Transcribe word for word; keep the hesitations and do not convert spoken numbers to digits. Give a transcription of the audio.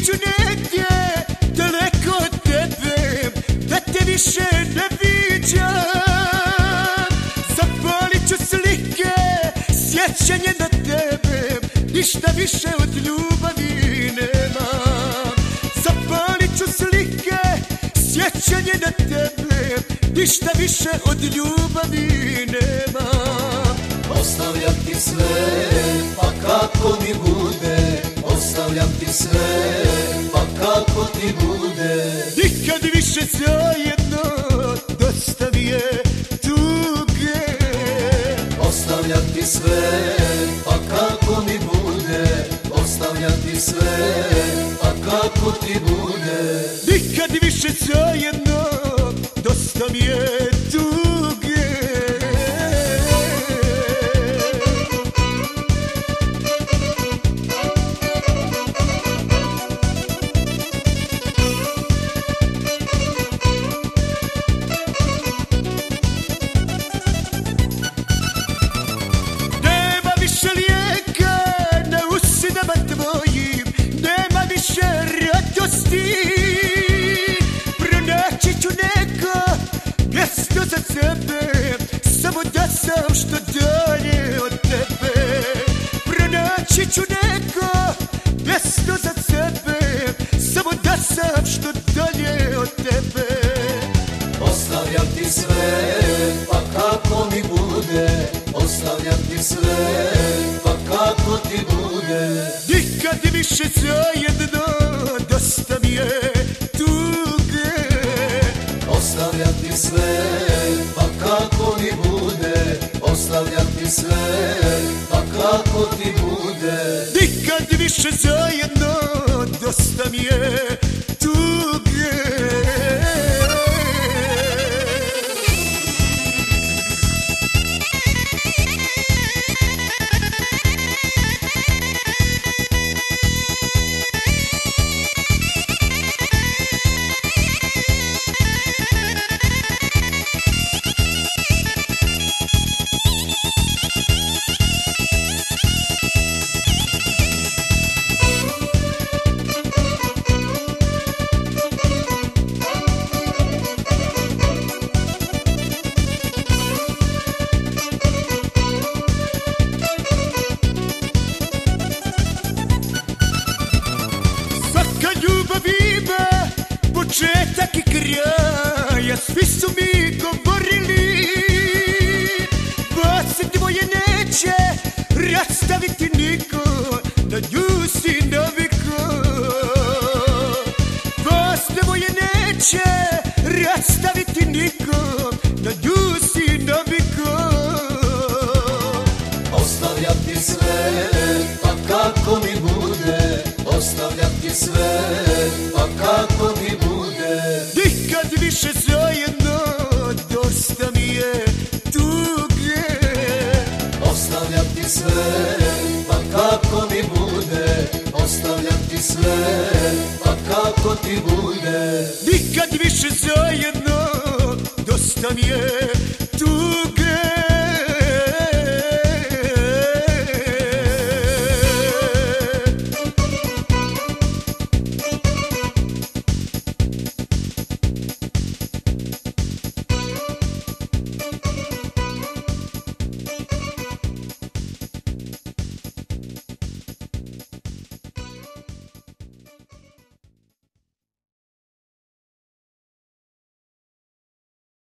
ću negdje daleko od tebe, da te više ne viđam. Zapalit ću slike, sjećanje na tebe, ništa više od ljubavi nemam. Zapalit ću slike, sjećanje na tebe, ništa više od ljubavi nemam. Ostavljam ti sve, pa kako mi bude. Ostavljam ti sve, pa kako ti bude. Nikad više zajedno, dosta mi je tuge. Ostavljam ti sve, pa kako mi bude. Ostavljam ti sve, pa kako ti bude. Nikad više zajedno, dosta mi je tuge. Nema više lijeka na usnama tvojim, nema više radosti. Pronaći ću neko mjesto za sebe, samo da sam što dalje od tebe. Pronaći ću neko mjesto za sebe, samo da sam što dalje od tebe. Ostavljam ti sve, pa kako mi bude. Ostavljam ti sve, pa kako ti bude. Nikad više zajedno, dosta mi je tuge. Ostavljam ti sve, pa kako mi bude. Ostavljam ti sve, pa kako ti bude. Nikad više zajedno, dosta mi je tuge. Ljubav ima početak i kraja, svi su mi govorili. Vas dvoje neće rastaviti niko, na nju si naviko. Vas dvoje neće rastaviti niko, na nju si naviko. Ostavljam ti sve, pa kako mi bude. Ostavljam ti sve, pa kako mi bude. Nikad više zajedno, dosta mi je tuge. Ostavljam ti sve, pa kako mi bude. Ostavljam ti sve, pa kako ti bude. Nikad više zajedno, dosta mi je